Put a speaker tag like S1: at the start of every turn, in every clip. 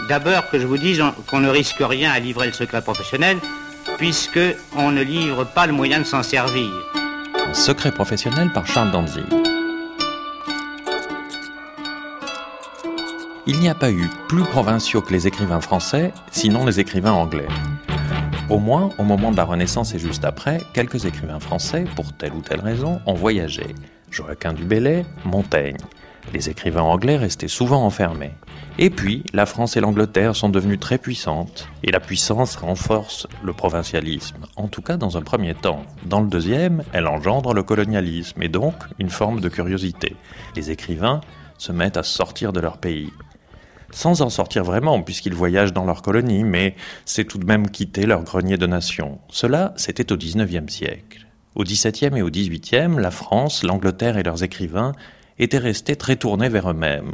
S1: D'abord que je vous dise qu'on ne risque rien à livrer le secret professionnel, puisque on ne livre pas le moyen de s'en servir.
S2: Un secret professionnel par Charles Dantzig. Il n'y a pas eu plus provinciaux que les écrivains français, sinon les écrivains anglais. Au moins, au moment de la Renaissance et juste après, quelques écrivains français, pour telle ou telle raison, ont voyagé. Joachim du Bellay, Montaigne. Les écrivains anglais restaient souvent enfermés. Et puis, la France et l'Angleterre sont devenues très puissantes, et la puissance renforce le provincialisme, en tout cas dans un premier temps. Dans le deuxième, elle engendre le colonialisme, et donc une forme de curiosité. Les écrivains se mettent à sortir de leur pays. Sans en sortir vraiment, puisqu'ils voyagent dans leur colonie, mais c'est tout de même quitter leur grenier de nation. Cela, c'était au XIXe siècle. Au XVIIe et au XVIIIe, la France, l'Angleterre et leurs écrivains étaient restés très tournés vers eux-mêmes.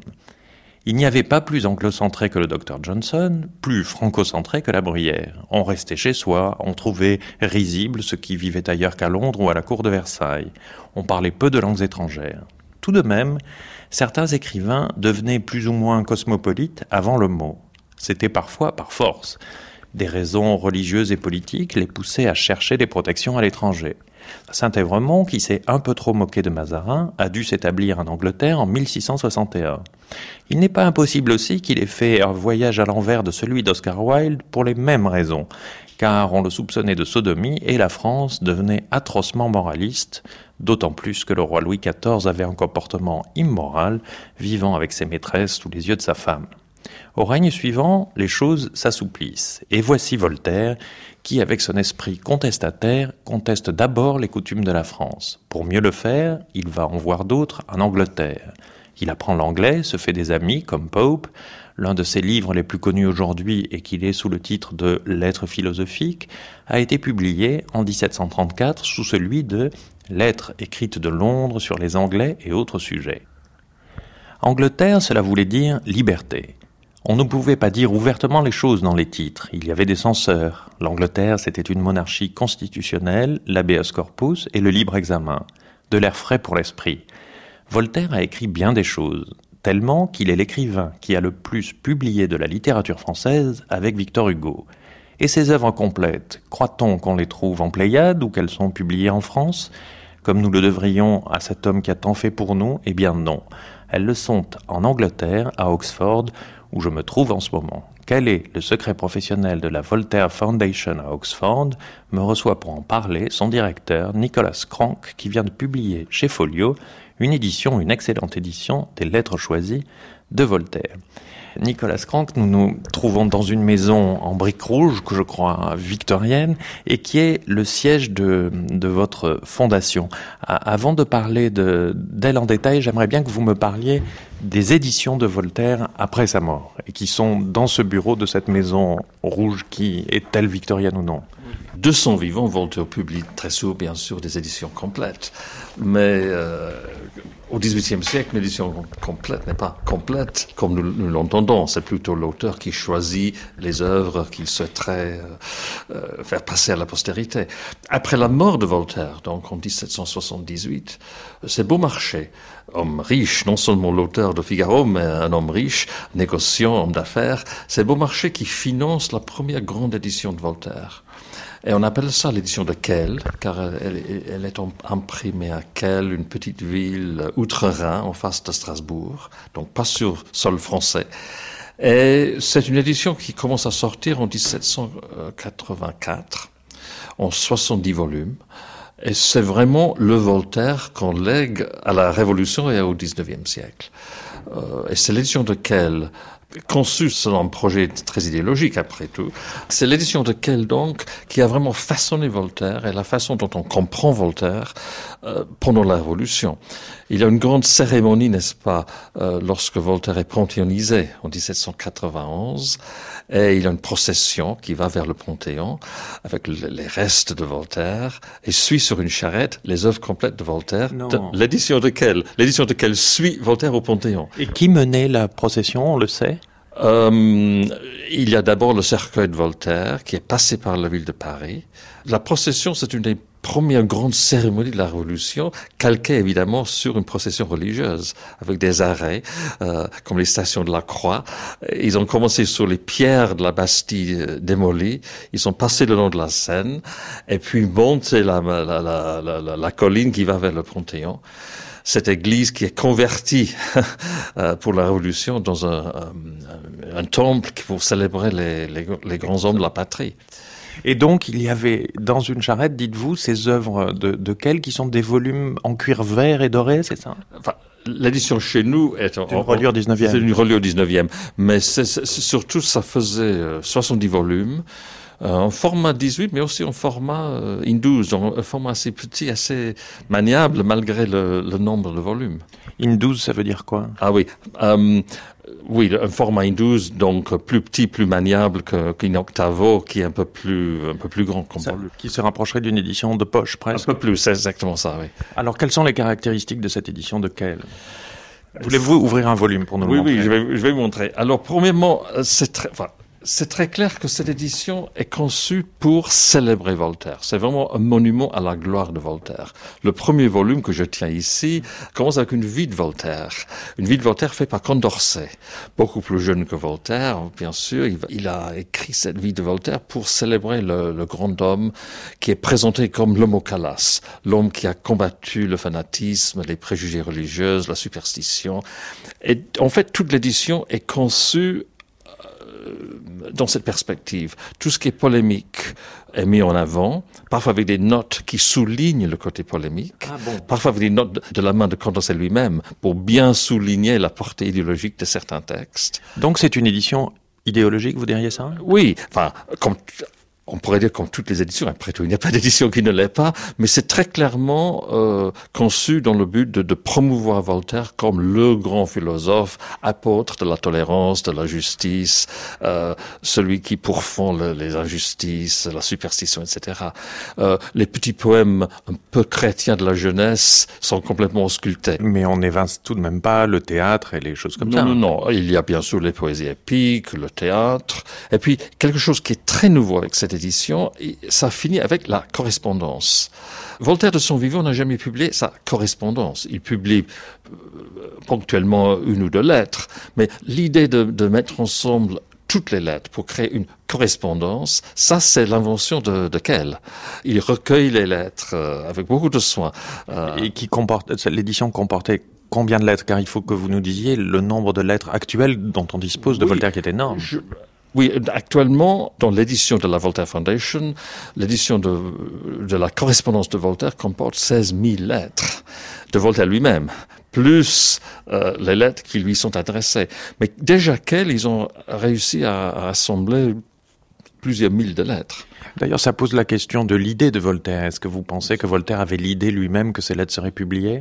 S2: Il n'y avait pas plus anglo-centré que le Dr Johnson, plus franco-centré que la Bruyère. On restait chez soi, on trouvait risible ceux qui vivaient ailleurs qu'à Londres ou à la cour de Versailles. On parlait peu de langues étrangères. Tout de même, certains écrivains devenaient plus ou moins cosmopolites avant le mot. C'était parfois par force. Des raisons religieuses et politiques les poussaient à chercher des protections à l'étranger. Saint-Évremont, qui s'est un peu trop moqué de Mazarin, a dû s'établir en Angleterre en 1661. Il n'est pas impossible aussi qu'il ait fait un voyage à l'envers de celui d'Oscar Wilde pour les mêmes raisons, car on le soupçonnait de sodomie et la France devenait atrocement moraliste, d'autant plus que le roi Louis XIV avait un comportement immoral, vivant avec ses maîtresses sous les yeux de sa femme. Au règne suivant, les choses s'assouplissent, et voici Voltaire, qui, avec son esprit contestataire, conteste d'abord les coutumes de la France. Pour mieux le faire, il va en voir d'autres en Angleterre. Il apprend l'anglais, se fait des amis comme Pope. L'un de ses livres les plus connus aujourd'hui, et qu'il est sous le titre de « Lettres philosophiques », a été publié en 1734 sous celui de « Lettres écrites de Londres sur les Anglais et autres sujets ». Angleterre, cela voulait dire liberté. On ne pouvait pas dire ouvertement les choses dans les titres, il y avait des censeurs. L'Angleterre, c'était une monarchie constitutionnelle, l'habeas corpus et le libre examen. De l'air frais pour l'esprit. Voltaire a écrit bien des choses, tellement qu'il est l'écrivain qui a le plus publié de la littérature française avec Victor Hugo. Et ses œuvres complètes, croit-on qu'on les trouve en Pléiade ou qu'elles sont publiées en France, comme nous le devrions à cet homme qui a tant fait pour nous? Eh bien non. Elles le sont en Angleterre, à Oxford, où je me trouve en ce moment. Quel est le secret professionnel de la Voltaire Foundation à Oxford? Me reçoit pour en parler son directeur, Nicolas Crank, qui vient de publier chez Folio une excellente édition des Lettres choisies de Voltaire. Nicolas Crank, nous nous trouvons dans une maison en briques rouges, que je crois victorienne, et qui est le siège de votre fondation. Avant de parler d'elle en détail, j'aimerais bien que vous me parliez des éditions de Voltaire après sa mort, et qui sont dans ce bureau de cette maison rouge qui est-elle victorienne ou non?
S3: De son vivant, Voltaire publie très souvent, bien sûr, des éditions complètes. Mais au XVIIIe siècle, une édition complète n'est pas complète comme nous l'entendons. C'est plutôt l'auteur qui choisit les œuvres qu'il souhaiterait faire passer à la postérité. Après la mort de Voltaire, donc en 1778, c'est Beaumarchais, homme riche, non seulement l'auteur de Figaro, mais un homme riche, négociant, homme d'affaires, c'est Beaumarchais qui finance la première grande édition de Voltaire. Et on appelle ça l'édition de Kehl, car elle est imprimée à Kehl, une petite ville outre-Rhin, en face de Strasbourg, donc pas sur sol français. Et c'est une édition qui commence à sortir en 1784, en 70 volumes. Et c'est vraiment le Voltaire qu'on lègue à la Révolution et au XIXe siècle. Et c'est l'édition de Kehl, conçu selon un projet très idéologique après tout. C'est l'édition de Kehl donc qui a vraiment façonné Voltaire et la façon dont on comprend Voltaire pendant la Révolution. Il y a une grande cérémonie, n'est-ce pas, lorsque Voltaire est panthéonisé en 1791, et il y a une procession qui va vers le Panthéon avec les restes de Voltaire et suit sur une charrette les œuvres complètes de Voltaire. L'édition de Kehl suit Voltaire au Panthéon.
S2: Et qui menait la procession, on le sait?
S3: Il y a d'abord le cercueil de Voltaire qui est passé par la ville de Paris. La procession, c'est une des première grande cérémonie de la Révolution, calquée évidemment sur une procession religieuse, avec des arrêts, comme les stations de la Croix. Ils ont commencé sur les pierres de la Bastille démolie, ils sont passés le long de la Seine, et puis monté la colline qui va vers le Panthéon. Cette église qui est convertie pour la Révolution dans un temple pour célébrer les grands hommes de la patrie.
S2: Et donc, il y avait dans une charrette, dites-vous, ces œuvres de Quelle qui sont des volumes en cuir vert et doré, c'est ça?
S3: Enfin, l'édition chez nous est
S2: une reliure 19e.
S3: C'est une reliure 19e. Mais surtout, ça faisait 70 volumes. En format 18, mais aussi en format in-12, un format assez petit, assez maniable, malgré le nombre de volumes.
S2: In-12, ça veut dire quoi?
S3: Ah oui, oui, un format in-12, donc plus petit, plus maniable qu'un octavo, qui est un peu plus grand.
S2: Qui se rapprocherait d'une édition de poche, presque.
S3: Un peu plus, c'est exactement ça, oui.
S2: Alors, quelles sont les caractéristiques de cette édition de Quelle? Voulez-vous ouvrir un volume pour nous le montrer?
S3: Oui, je vais vous montrer. Alors, premièrement, c'est très clair que cette édition est conçue pour célébrer Voltaire. C'est vraiment un monument à la gloire de Voltaire. Le premier volume que je tiens ici commence avec une vie de Voltaire. Une vie de Voltaire faite par Condorcet. Beaucoup plus jeune que Voltaire, bien sûr. Il a écrit cette vie de Voltaire pour célébrer le grand homme qui est présenté comme l'homme au calasse. L'homme qui a combattu le fanatisme, les préjugés religieux, la superstition. Et en fait, toute l'édition est conçue dans cette perspective. Tout ce qui est polémique est mis en avant, parfois avec des notes qui soulignent le côté polémique, parfois avec des notes de la main de Condorcet lui-même, pour bien souligner la portée idéologique de certains textes.
S2: Donc c'est une édition idéologique, vous diriez ça?
S3: Oui, enfin, on pourrait dire comme toutes les éditions, après tout, il n'y a pas d'édition qui ne l'est pas, mais c'est très clairement conçu dans le but de promouvoir Voltaire comme le grand philosophe, apôtre de la tolérance, de la justice, celui qui pourfend les injustices, la superstition, etc. Les petits poèmes un peu chrétiens de la jeunesse sont complètement auscultés.
S2: Mais on n'évince tout de même pas le théâtre et les choses comme ça.
S3: Non, il y a bien sûr les poésies épiques, le théâtre, et puis quelque chose qui est très nouveau avec cette édition, ça finit avec la correspondance. Voltaire, de son vivant, n'a jamais publié sa correspondance. Il publie ponctuellement une ou deux lettres, mais l'idée de mettre ensemble toutes les lettres pour créer une correspondance, ça c'est l'invention de Quelle. Il recueille les lettres avec beaucoup de soin.
S2: Et l'édition comportait combien de lettres? Car il faut que vous nous disiez le nombre de lettres actuelles dont on dispose de Voltaire, qui est énorme.
S3: Oui, actuellement, dans l'édition de la Voltaire Foundation, l'édition de la correspondance de Voltaire comporte 16 000 lettres de Voltaire lui-même, plus les lettres qui lui sont adressées. Mais déjà ils ont réussi à assembler plusieurs mille de lettres.
S2: D'ailleurs, ça pose la question de l'idée de Voltaire. Est-ce que vous pensez que Voltaire avait l'idée lui-même que ces lettres seraient publiées?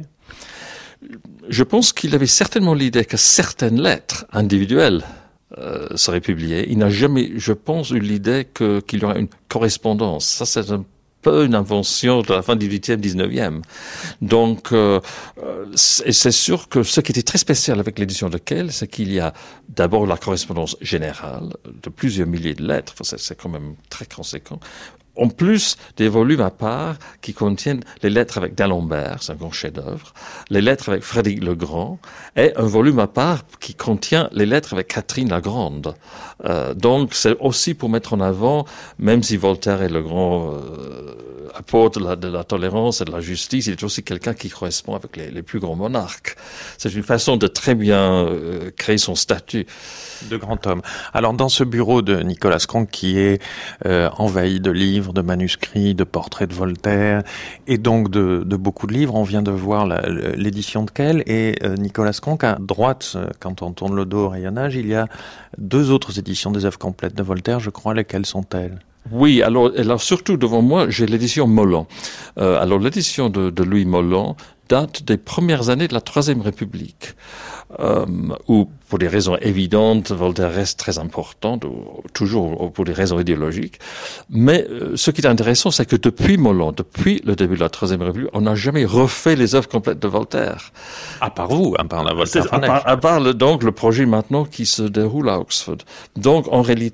S3: Je pense qu'il avait certainement l'idée que certaines lettres individuelles serait publié. Il n'a jamais, je pense, eu l'idée qu'il y aurait une correspondance. Ça, c'est un peu une invention de la fin du 18e, 19e. Donc, et c'est sûr que ce qui était très spécial avec l'édition de Quelle, c'est qu'il y a d'abord la correspondance générale de plusieurs milliers de lettres. Enfin, c'est quand même très conséquent. En plus des volumes à part qui contiennent les lettres avec d'Alembert, c'est un grand chef-d'œuvre, les lettres avec Frédéric le Grand, et un volume à part qui contient les lettres avec Catherine la Grande. Donc c'est aussi pour mettre en avant, même si Voltaire est le grand apôtre de la tolérance et de la justice, il est aussi quelqu'un qui correspond avec les plus grands monarques. C'est une façon de très bien créer son statut.
S2: De grand homme. Alors dans ce bureau de Nicolas Cronk qui est envahi de livres, de manuscrits, de portraits de Voltaire et donc de beaucoup de livres, on vient de voir l'édition de Quelle et Nicolas Cronk à droite, quand on tourne le dos au rayonnage, il y a deux autres éditions des œuvres complètes de Voltaire, je crois. Lesquelles sont-elles?
S3: Oui, alors surtout devant moi, j'ai l'édition Molon. Alors l'édition de Louis Molon date des premières années de la Troisième République, où, pour des raisons évidentes, Voltaire reste très important, toujours pour des raisons idéologiques. Mais ce qui est intéressant, c'est que depuis Molon, depuis le début de la Troisième République, on n'a jamais refait les œuvres complètes de Voltaire.
S2: À part vous, à part la Voltaire Foundation.
S3: À part donc le projet maintenant qui se déroule à Oxford. Donc, en réalité,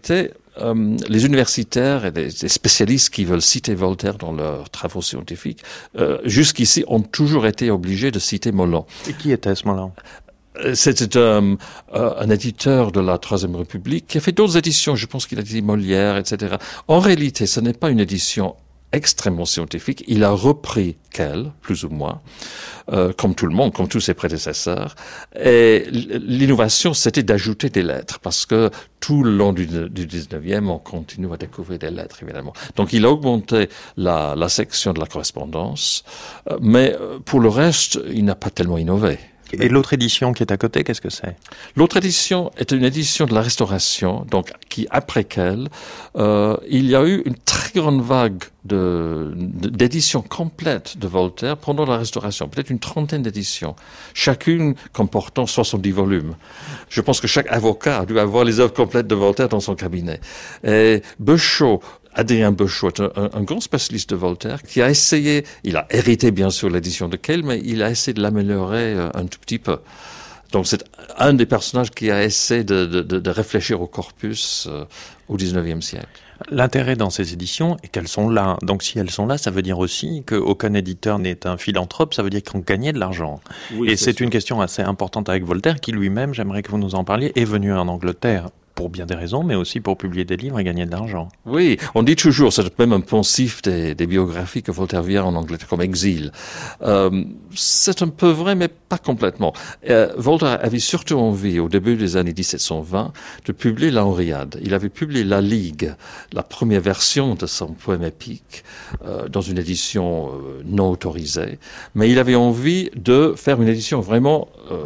S3: les universitaires et les spécialistes qui veulent citer Voltaire dans leurs travaux scientifiques, jusqu'ici, ont toujours été obligés de citer Molin.
S2: Et qui était ce Molin ?
S3: C'était un éditeur de la Troisième République qui a fait d'autres éditions. Je pense qu'il a dit Molière, etc. En réalité, ce n'est pas une édition extrêmement scientifique. Il a repris Quelle, plus ou moins, comme tout le monde, comme tous ses prédécesseurs. Et l'innovation, c'était d'ajouter des lettres, parce que tout le long du 19e, on continue à découvrir des lettres, évidemment. Donc, il a augmenté la section de la correspondance, mais pour le reste, il n'a pas tellement innové.
S2: Et l'autre édition qui est à côté, qu'est-ce que c'est ?
S3: L'autre édition est une édition de la Restauration, donc qui après qu'elle, il y a eu une très grande vague d'éditions complètes de Voltaire pendant la Restauration, peut-être une trentaine d'éditions, chacune comportant 70 volumes. Je pense que chaque avocat a dû avoir les œuvres complètes de Voltaire dans son cabinet. Et Beuchot, Adrien Beuchot est un grand spécialiste de Voltaire qui a essayé, il a hérité bien sûr l'édition de Quelle, mais il a essayé de l'améliorer un tout petit peu. Donc c'est un des personnages qui a essayé de réfléchir au corpus au XIXe siècle.
S2: L'intérêt dans ces éditions est qu'elles sont là. Donc si elles sont là, ça veut dire aussi qu'aucun éditeur n'est un philanthrope, ça veut dire qu'on gagnait de l'argent. Oui, et c'est une question assez importante avec Voltaire qui lui-même, j'aimerais que vous nous en parliez, est venu en Angleterre. Pour bien des raisons, mais aussi pour publier des livres et gagner de l'argent.
S3: Oui, on dit toujours, c'est même un poncif des biographies, que Voltaire vient en Angleterre comme exil. C'est un peu vrai, mais pas complètement. Voltaire avait surtout envie, au début des années 1720, de publier la Henriade. Il avait publié La Ligue, la première version de son poème épique, dans une édition non autorisée. Mais il avait envie de faire une édition vraiment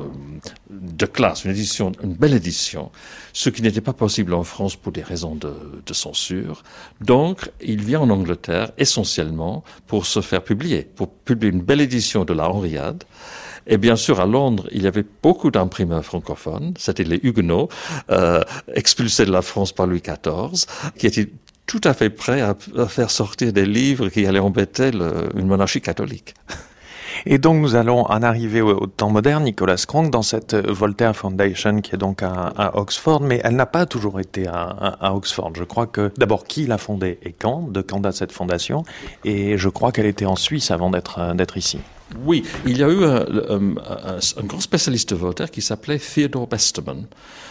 S3: de classe, une belle édition, ce qui n'était pas possible en France pour des raisons de censure. Donc, il vient en Angleterre essentiellement pour se faire publier, pour publier une belle édition de la Henriade. Et bien sûr, à Londres, il y avait beaucoup d'imprimeurs francophones, c'était les Huguenots, expulsés de la France par Louis XIV, qui étaient tout à fait prêts à faire sortir des livres qui allaient embêter une monarchie catholique.
S2: Et donc nous allons en arriver au temps moderne, Nicolas Cronk, dans cette Voltaire Foundation qui est donc à Oxford, mais elle n'a pas toujours été à Oxford. Je crois que, d'abord, qui l'a fondée et quand date cette fondation, et je crois qu'elle était en Suisse avant d'être ici.
S3: Oui, il y a eu un grand spécialiste de Voltaire qui s'appelait Theodore Besterman.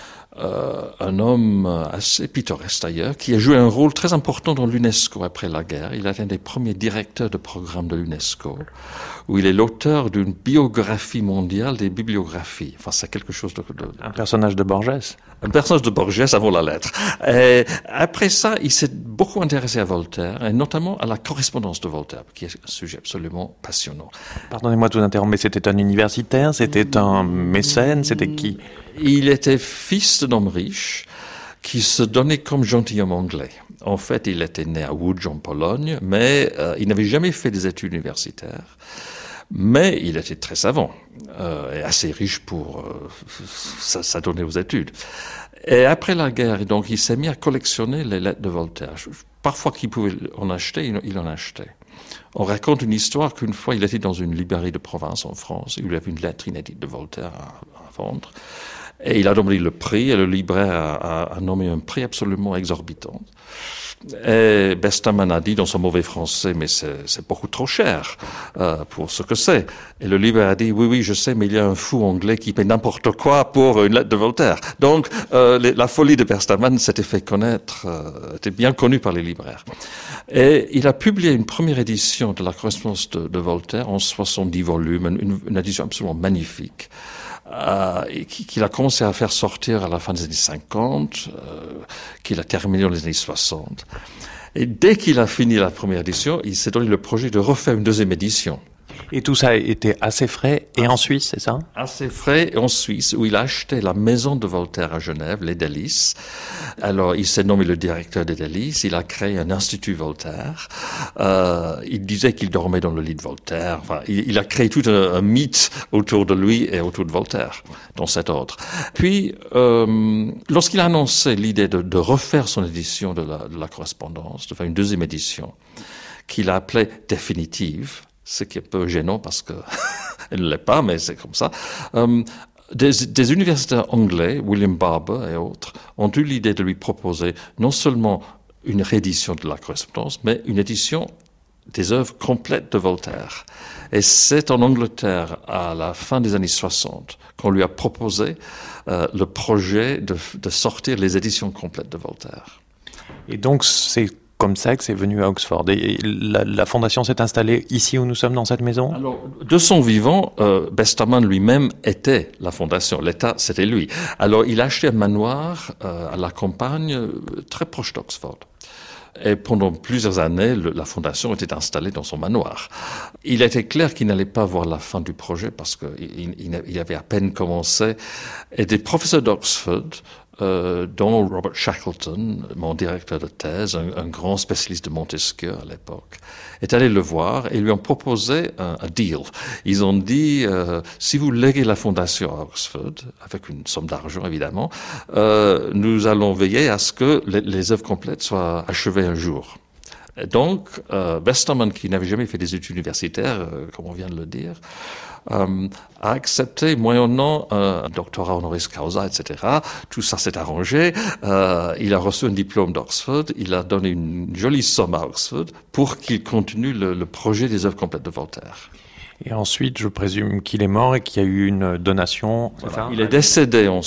S3: Un homme assez pittoresque d'ailleurs, qui a joué un rôle très important dans l'UNESCO après la guerre. Il est un des premiers directeurs de programme de l'UNESCO, où il est l'auteur d'une biographie mondiale des bibliographies. Enfin, c'est quelque chose
S2: Un personnage de Borges.
S3: Un personnage de Borges avant la lettre. Et après ça, il s'est beaucoup intéressé à Voltaire, et notamment à la correspondance de Voltaire, qui est un sujet absolument passionnant.
S2: Pardonnez-moi de vous interrompre, mais c'était un universitaire, c'était un mécène, c'était qui ?
S3: Il était fils d'un homme riche qui se donnait comme gentilhomme anglais. En fait, il était né à Łódź en Pologne, mais il n'avait jamais fait des études universitaires. Mais il était très savant et assez riche pour s'adonner aux études. Et après la guerre, donc, il s'est mis à collectionner les lettres de Voltaire. Parfois qu'il pouvait en acheter, il en achetait. On raconte une histoire qu'une fois, il était dans une librairie de province en France, où il avait une lettre inédite de Voltaire à vendre. Et il a demandé le prix, et le libraire a nommé un prix absolument exorbitant. Et Besterman a dit dans son mauvais français, mais c'est beaucoup trop cher pour ce que c'est. Et le libraire a dit, oui, je sais, mais il y a un fou anglais qui paie n'importe quoi pour une lettre de Voltaire. Donc, la folie de Besterman s'était fait connaître, était bien connue par les libraires. Et il a publié une première édition de la correspondance de Voltaire en 70 volumes, une édition absolument magnifique. Qu'il a commencé à faire sortir à la fin des années 50, qu'il a terminé dans les années 60. Et dès qu'il a fini la première édition, il s'est donné le projet de refaire une deuxième édition.
S2: Et tout ça a été assez frais, et en Suisse, c'est ça ?
S3: Assez frais, et en Suisse, où il a acheté la maison de Voltaire à Genève, les Délices. Alors, il s'est nommé le directeur des Délices, il a créé un institut Voltaire. Il disait qu'il dormait dans le lit de Voltaire. Enfin, il a créé tout un mythe autour de lui et autour de Voltaire, dans cet ordre. Puis, lorsqu'il a annoncé l'idée de refaire son édition de la correspondance, de faire une deuxième édition, qu'il a appelée définitive, ce qui est un peu gênant parce que elle ne l'est pas, mais c'est comme ça. Des universitaires anglais, William Barber et autres, ont eu l'idée de lui proposer non seulement une réédition de la correspondance, mais une édition des œuvres complètes de Voltaire. Et c'est en Angleterre, à la fin des années 60, qu'on lui a proposé le projet de sortir les éditions complètes de Voltaire.
S2: Et donc, c'est comme ça que c'est venu à Oxford. Et la fondation s'est installée ici où nous sommes, dans cette maison ?
S3: Alors, de son vivant, Westermann lui-même était la fondation. L'État, c'était lui. Alors, il a acheté un manoir à la campagne, très proche d'Oxford. Et pendant plusieurs années, la fondation était installée dans son manoir. Il était clair qu'il n'allait pas voir la fin du projet parce qu'il avait à peine commencé. Et des professeurs d'Oxford, dont Robert Shackleton, mon directeur de thèse, un grand spécialiste de Montesquieu à l'époque, est allé le voir et lui ont proposé un deal. Ils ont dit, si vous léguez la fondation à Oxford, avec une somme d'argent évidemment, nous allons veiller à ce que les œuvres complètes soient achevées un jour. Et donc, Westermann, qui n'avait jamais fait des études universitaires, comme on vient de le dire, a accepté, moyennant un doctorat honoris causa, etc. Tout ça s'est arrangé. Il a reçu un diplôme d'Oxford. Il a donné une jolie somme à Oxford pour qu'il continue le projet des œuvres complètes de Voltaire.
S2: Et ensuite, je présume qu'il est mort et qu'il y a eu une donation.
S3: Voilà. Il est décédé en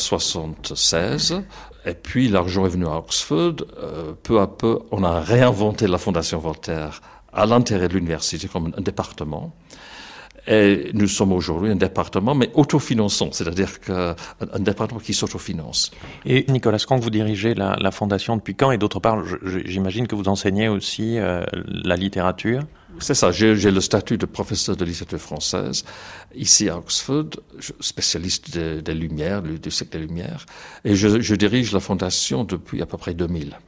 S3: 1976. Et puis, l'argent est venu à Oxford. Peu à peu, on a réinventé la Fondation Voltaire à l'intérieur de l'université comme un département. Et nous sommes aujourd'hui un département, mais autofinançant, c'est-à-dire qu'un département qui s'autofinance.
S2: Et Nicolas Cronk, vous dirigez la fondation depuis quand ? Et d'autre part, j'imagine que vous enseignez aussi la littérature.
S3: C'est ça, j'ai le statut de professeur de littérature française ici à Oxford, spécialiste des Lumières, du siècle des Lumières, et je dirige la fondation depuis à peu près 2000.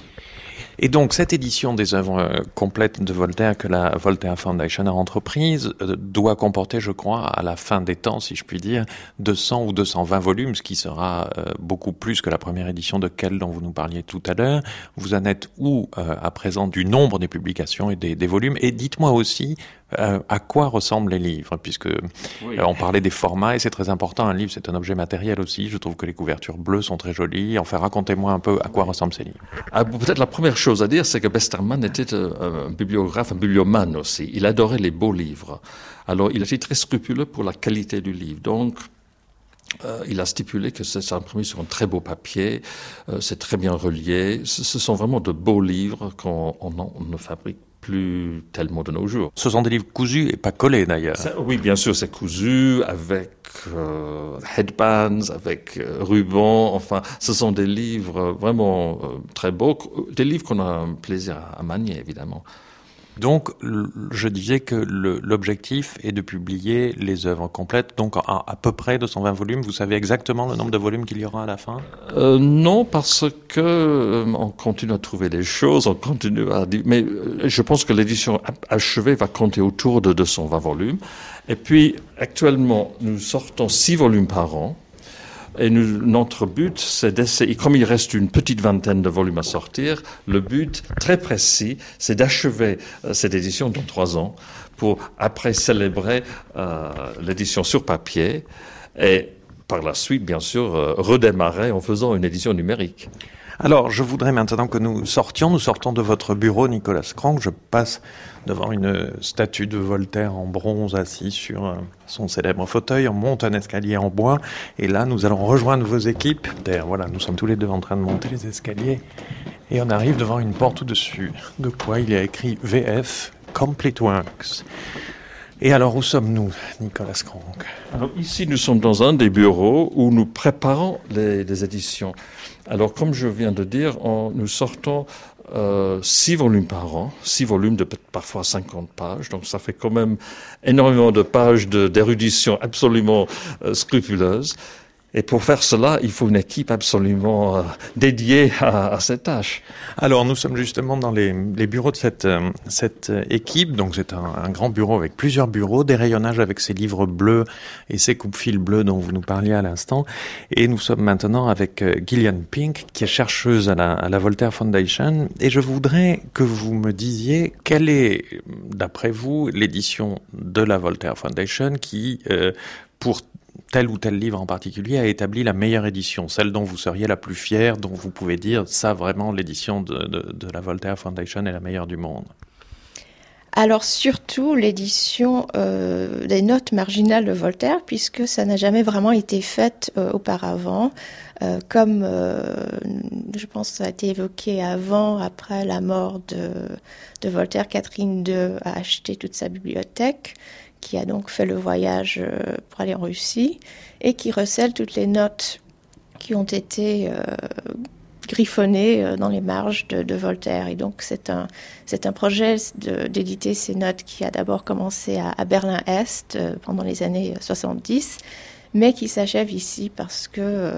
S2: Et donc, cette édition des œuvres complètes de Voltaire que la Voltaire Foundation a entreprise doit comporter, je crois, à la fin des temps, si je puis dire, 200 ou 220 volumes, ce qui sera beaucoup plus que la première édition de Kell dont vous nous parliez tout à l'heure. Vous en êtes où, à présent, du nombre des publications et des volumes ? Et dites-moi aussi à quoi ressemblent les livres, puisque
S3: oui.
S2: On parlait des formats, et c'est très important. Un livre, c'est un objet matériel aussi. Je trouve que les couvertures bleues sont très jolies. Enfin, racontez-moi un peu à quoi ressemblent ces livres.
S3: Peut-être la première chose à dire, c'est que Westermann était un bibliographe, un bibliomane aussi. Il adorait les beaux livres. Alors, il était très scrupuleux pour la qualité du livre. Donc, il a stipulé que c'est imprimé sur un très beau papier, c'est très bien relié. Ce sont vraiment de beaux livres qu'on ne fabrique plus tellement de nos jours.
S2: Ce sont des livres cousus et pas collés d'ailleurs.
S3: Oui, bien sûr, c'est cousu avec headbands, avec rubans. Enfin, ce sont des livres vraiment très beaux, des livres qu'on a un plaisir à manier, évidemment.
S2: Donc, je disais que l'objectif est de publier les œuvres complètes, donc à peu près 220 volumes. Vous savez exactement le nombre de volumes qu'il y aura à la fin ?
S3: Non, parce que on continue à trouver des choses, on continue à dire... Mais je pense que l'édition achevée va compter autour de 220 volumes. Et puis, actuellement, nous sortons 6 volumes par an. Et notre but, c'est d'essayer, comme il reste une petite vingtaine de volumes à sortir, le but très précis, c'est d'achever cette édition dans 3 ans pour après célébrer l'édition sur papier et par la suite, bien sûr, redémarrer en faisant une édition numérique.
S2: Alors, je voudrais maintenant que nous sortons de votre bureau, Nicolas Cronk. Je passe devant une statue de Voltaire en bronze assis sur son célèbre fauteuil. On monte un escalier en bois et là, nous allons rejoindre vos équipes. D'ailleurs, voilà, nous sommes tous les deux en train de monter les escaliers et on arrive devant une porte au-dessus de quoi il y a écrit VF Complete Works. Et alors, où sommes-nous, Nicolas Cronk ?
S3: Alors, ici, nous sommes dans un des bureaux où nous préparons les éditions. Alors, comme je viens de dire, nous sortons 6 volumes par an, 6 volumes de parfois 50 pages. Donc, ça fait quand même énormément de pages d'érudition absolument scrupuleuse. Et pour faire cela, il faut une équipe absolument dédiée à cette tâche.
S2: Alors, nous sommes justement dans les bureaux de cette équipe. Donc, c'est un grand bureau avec plusieurs bureaux, des rayonnages avec ces livres bleus et ces coupe-fils bleus dont vous nous parliez à l'instant. Et nous sommes maintenant avec Gillian Pink, qui est chercheuse à la Voltaire Foundation. Et je voudrais que vous me disiez quelle est, d'après vous, l'édition de la Voltaire Foundation qui, pour tel ou tel livre en particulier a établi la meilleure édition, celle dont vous seriez la plus fière, dont vous pouvez dire, ça vraiment, l'édition de la Voltaire Foundation est la meilleure du monde?
S4: Alors surtout l'édition des notes marginales de Voltaire, puisque ça n'a jamais vraiment été fait auparavant. Comme je pense que ça a été évoqué après la mort de Voltaire, Catherine II a acheté toute sa bibliothèque, qui a donc fait le voyage pour aller en Russie, et qui recèle toutes les notes qui ont été griffonnées dans les marges de Voltaire. Et donc c'est un projet d'éditer ces notes qui a d'abord commencé à Berlin-Est pendant les années 70, mais qui s'achève ici parce que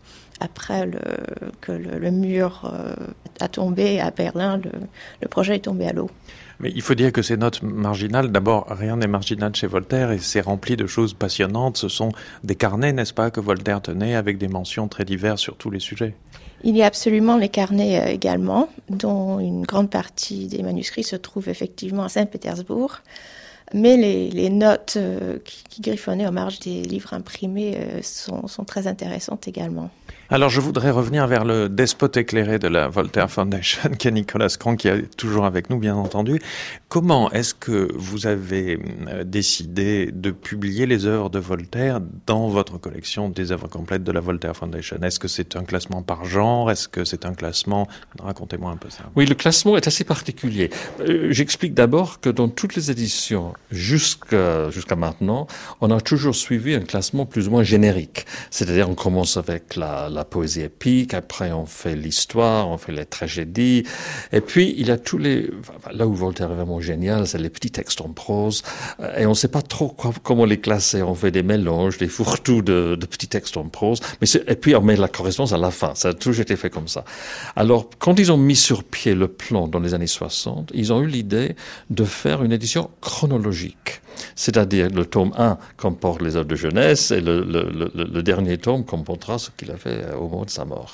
S4: après que le mur a tombé à Berlin, le projet est tombé à l'eau.
S2: Mais il faut dire que ces notes marginales, d'abord, rien n'est marginal chez Voltaire et c'est rempli de choses passionnantes. Ce sont des carnets, n'est-ce pas, que Voltaire tenait avec des mentions très diverses sur tous les sujets.
S4: Il y a absolument les carnets également, dont une grande partie des manuscrits se trouvent effectivement à Saint-Pétersbourg. Mais les notes qui griffonnaient aux marges des livres imprimés sont très intéressantes également.
S2: Alors je voudrais revenir vers le despote éclairé de la Voltaire Foundation, qui est Nicolas Cran, qui est toujours avec nous, bien entendu. Comment est-ce que vous avez décidé de publier les œuvres de Voltaire dans votre collection des œuvres complètes de la Voltaire Foundation? Est-ce que c'est un classement par genre? Est-ce que c'est un classement... Racontez-moi un peu ça.
S3: Oui, le classement est assez particulier. J'explique d'abord que dans toutes les éditions, jusqu'à maintenant, on a toujours suivi un classement plus ou moins générique. C'est-à-dire, on commence avec la poésie épique, après on fait l'histoire, on fait les tragédies, et puis il y a là où Voltaire est vraiment génial, c'est les petits textes en prose, et on ne sait pas trop comment les classer, on fait des mélanges, des fourre-tout de petits textes en prose, et puis on met la correspondance à la fin, ça a toujours été fait comme ça. Alors, quand ils ont mis sur pied le plan dans les années 60, ils ont eu l'idée de faire une édition chronologique. C'est-à-dire le tome 1 comporte les œuvres de jeunesse et le dernier tome comportera ce qu'il a fait au moment de sa mort.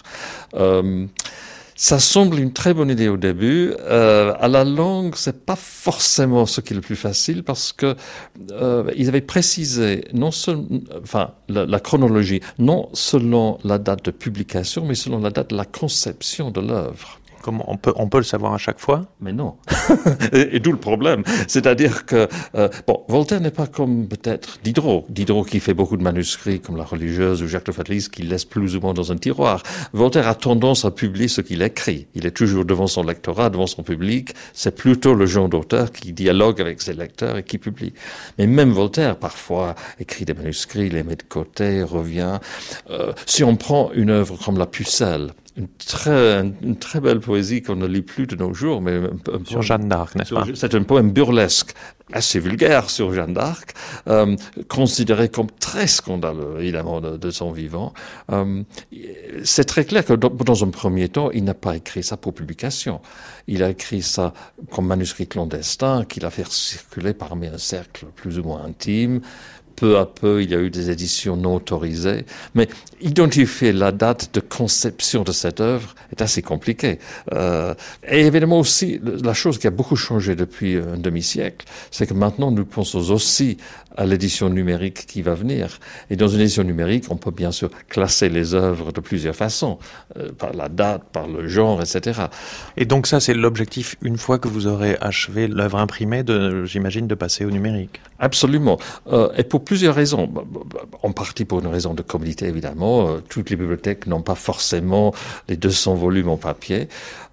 S3: Ça semble une très bonne idée au début. À la longue, c'est pas forcément ce qui est le plus facile parce que ils avaient précisé la chronologie, non selon la date de publication, mais selon la date de la conception de l'œuvre.
S2: Comment on peut le savoir à chaque fois?
S3: Mais non. et d'où le problème. C'est-à-dire que, Voltaire n'est pas comme peut-être Diderot. Diderot qui fait beaucoup de manuscrits comme La Religieuse ou Jacques de Fatlis qui laisse plus ou moins dans un tiroir. Voltaire a tendance à publier ce qu'il écrit. Il est toujours devant son lectorat, devant son public. C'est plutôt le genre d'auteur qui dialogue avec ses lecteurs et qui publie. Mais même Voltaire, parfois, écrit des manuscrits, les met de côté, revient. Si on prend une œuvre comme La Pucelle, une très belle poésie qu'on ne lit plus de nos jours, mais
S2: sur Jeanne d'Arc, n'est-ce pas?
S3: C'est un poème burlesque, assez vulgaire sur Jeanne d'Arc, considéré comme très scandaleux, évidemment, de son vivant. C'est très clair que dans un premier temps, il n'a pas écrit ça pour publication. Il a écrit ça comme manuscrit clandestin qu'il a fait circuler parmi un cercle plus ou moins intime. Peu à peu, il y a eu des éditions non autorisées, mais identifier la date de conception de cette œuvre est assez compliqué. Et évidemment aussi, la chose qui a beaucoup changé depuis un demi-siècle, c'est que maintenant nous pensons aussi à l'édition numérique qui va venir. Et dans une édition numérique, on peut bien sûr classer les œuvres de plusieurs façons, par la date, par le genre, etc.
S2: Et donc ça, c'est l'objectif, une fois que vous aurez achevé l'œuvre imprimée, j'imagine, de passer au numérique.
S3: Absolument. Et pour plusieurs raisons. En partie pour une raison de commodité, évidemment. Toutes les bibliothèques n'ont pas forcément les 200 volumes en papier.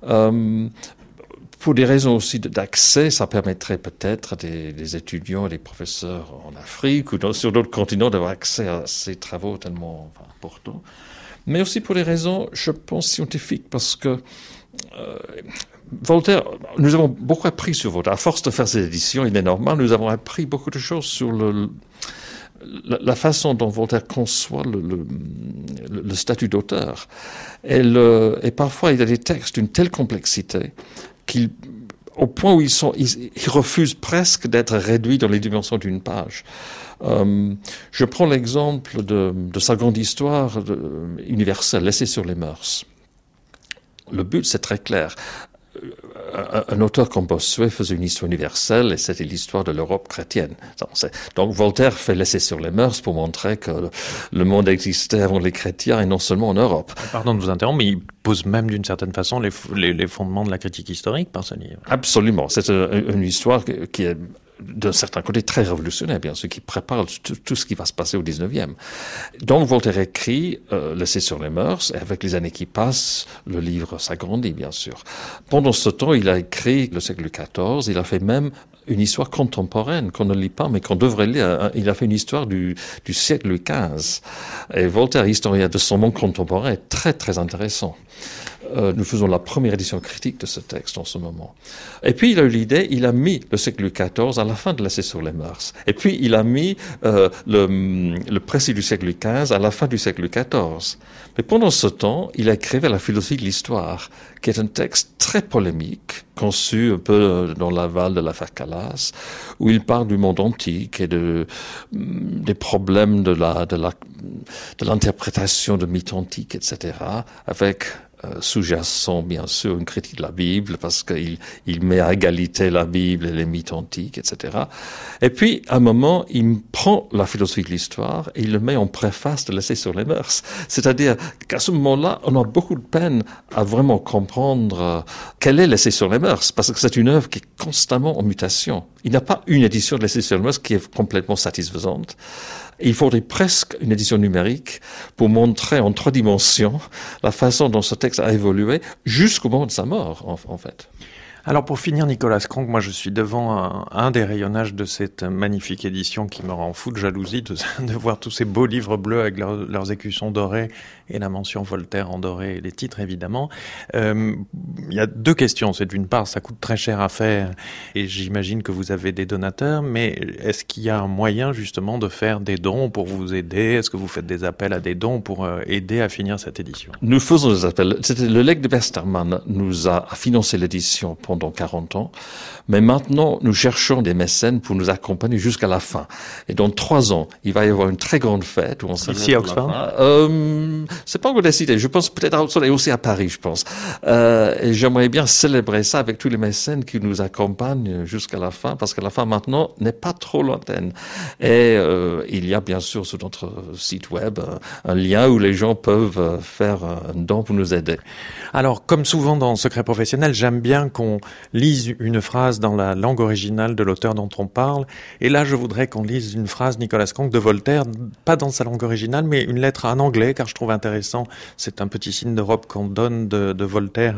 S3: Pour des raisons aussi d'accès, ça permettrait peut-être à des étudiants et des professeurs en Afrique ou sur d'autres continents d'avoir accès à ces travaux tellement importants. Mais aussi pour des raisons, je pense, scientifiques, parce que Voltaire, nous avons beaucoup appris sur Voltaire. À force de faire ces éditions, il est normal, nous avons appris beaucoup de choses sur la façon dont Voltaire conçoit le statut d'auteur. Et parfois, il a des textes d'une telle complexité au point où ils refusent presque d'être réduits dans les dimensions d'une page. Je prends l'exemple de sa grande histoire universelle, l'essai sur les mœurs. Le but, c'est très clair. un auteur comme Bossuet faisait une histoire universelle et c'était l'histoire de l'Europe chrétienne. Donc Voltaire fait l'essai sur les mœurs pour montrer que le monde existait avant les chrétiens et non seulement en Europe.
S2: Pardon de vous interrompre, mais il pose même d'une certaine façon les fondements de la critique historique par ce livre.
S3: Absolument. C'est une histoire qui est d'un certain côté très révolutionnaire, bien sûr, qui prépare tout ce qui va se passer au 19e. Donc Voltaire écrit l'essai sur les mœurs, et avec les années qui passent, le livre s'agrandit, bien sûr. Pendant ce temps, il a écrit le siècle XIV, il a fait même une histoire contemporaine qu'on ne lit pas, mais qu'on devrait lire. Il a fait une histoire du siècle XV. Et Voltaire, historien de son monde contemporain, est très, très intéressant. Nous faisons la première édition critique de ce texte en ce moment. Et puis il a eu l'idée, il a mis le siècle XIV à la fin de l'essai sur les mœurs. Et puis il a mis le précis du siècle XV à la fin du siècle XIV. Mais pendant ce temps, il a écrivé la philosophie de l'histoire, qui est un texte très polémique, conçu un peu dans l'aval de l'affaire Calas, où il parle du monde antique et des problèmes de l'interprétation de mythes antiques, etc., avec sous-jacent, bien sûr, une critique de la Bible, parce qu'il met à égalité la Bible et les mythes antiques, etc. Et puis, à un moment, il prend la philosophie de l'histoire et il le met en préface de l'essai sur les mœurs. C'est-à-dire qu'à ce moment-là, on a beaucoup de peine à vraiment comprendre quel est l'essai sur les mœurs, parce que c'est une œuvre qui est constamment en mutation. Il n'y a pas une édition de l'essai sur les mœurs qui est complètement satisfaisante. Il faudrait presque une édition numérique pour montrer en 3 dimensions la façon dont ce texte a évolué jusqu'au moment de sa mort, en fait.
S2: Alors pour finir, Nicolas Cranc, moi je suis devant un des rayonnages de cette magnifique édition qui me rend fou de jalousie de voir tous ces beaux livres bleus avec leurs écussons dorés et la mention Voltaire en doré et les titres évidemment. Il y a 2 questions. C'est d'une part, ça coûte très cher à faire et j'imagine que vous avez des donateurs, mais est-ce qu'il y a un moyen justement de faire des dons pour vous aider? Est-ce que vous faites des appels à des dons pour aider à finir cette édition?
S3: Nous faisons des appels. C'était le legs de Westermann nous a financé l'édition pendant 40 ans. Mais maintenant, nous cherchons des mécènes pour nous accompagner jusqu'à la fin. Et dans 3 ans, il va y avoir une très grande fête. Où on
S2: ici à Oxford?
S3: C'est pas encore décidé. Je pense peut-être à Oxford et aussi à Paris, je pense. Et j'aimerais bien célébrer ça avec tous les mécènes qui nous accompagnent jusqu'à la fin, parce que la fin maintenant n'est pas trop lointaine. Et il y a bien sûr sur notre site web un lien où les gens peuvent faire un don pour nous aider.
S2: Alors, comme souvent dans Secret Professionnel, j'aime bien qu'on lise une phrase dans la langue originale de l'auteur dont on parle. Et là, je voudrais qu'on lise une phrase, Nicolas Cranc, de Voltaire, pas dans sa langue originale, mais une lettre en anglais, car je trouve intéressant. C'est un petit signe d'Europe qu'on donne de Voltaire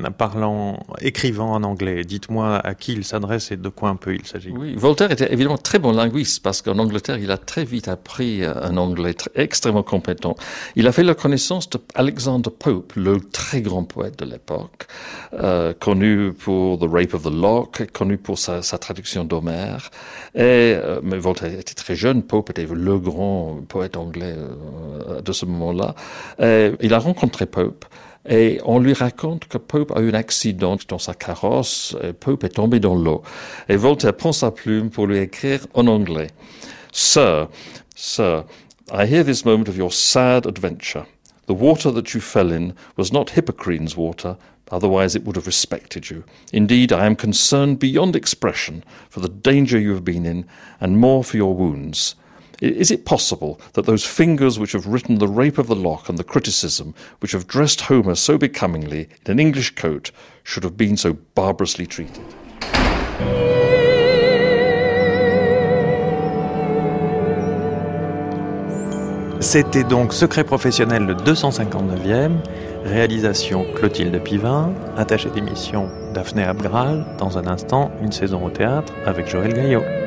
S2: écrivant en anglais. Dites-moi à qui il s'adresse et de quoi un peu il s'agit.
S3: Oui, Voltaire était évidemment très bon linguiste, parce qu'en Angleterre, il a très vite appris un anglais extrêmement compétent. Il a fait la connaissance d'Alexander Pope, le très grand poète de l'époque, connu pour The Rape of the Lock, connu pour sa traduction d'Homère. Mais Voltaire était très jeune, Pope était le grand poète anglais de ce moment-là. Il a rencontré Pope et on lui raconte que Pope a eu un accident dans sa carrosse et Pope est tombé dans l'eau. Et Voltaire prend sa plume pour lui écrire en anglais. Sir, I hear this moment of your sad adventure. The water that you fell in was not Hippocrates' water, otherwise it would have respected you. Indeed, I am concerned beyond expression for the danger you have been in, and more for your wounds. Is it possible that those fingers which have written the Rape of the Lock and the criticism, which have dressed Homer so becomingly in an English coat, should have been so barbarously treated?
S2: C'était donc Secret Professionnel le 259e, réalisation Clotilde Pivin, attachée d'émission Daphné Abgral, dans un instant, une saison au théâtre avec Joël Gaillot.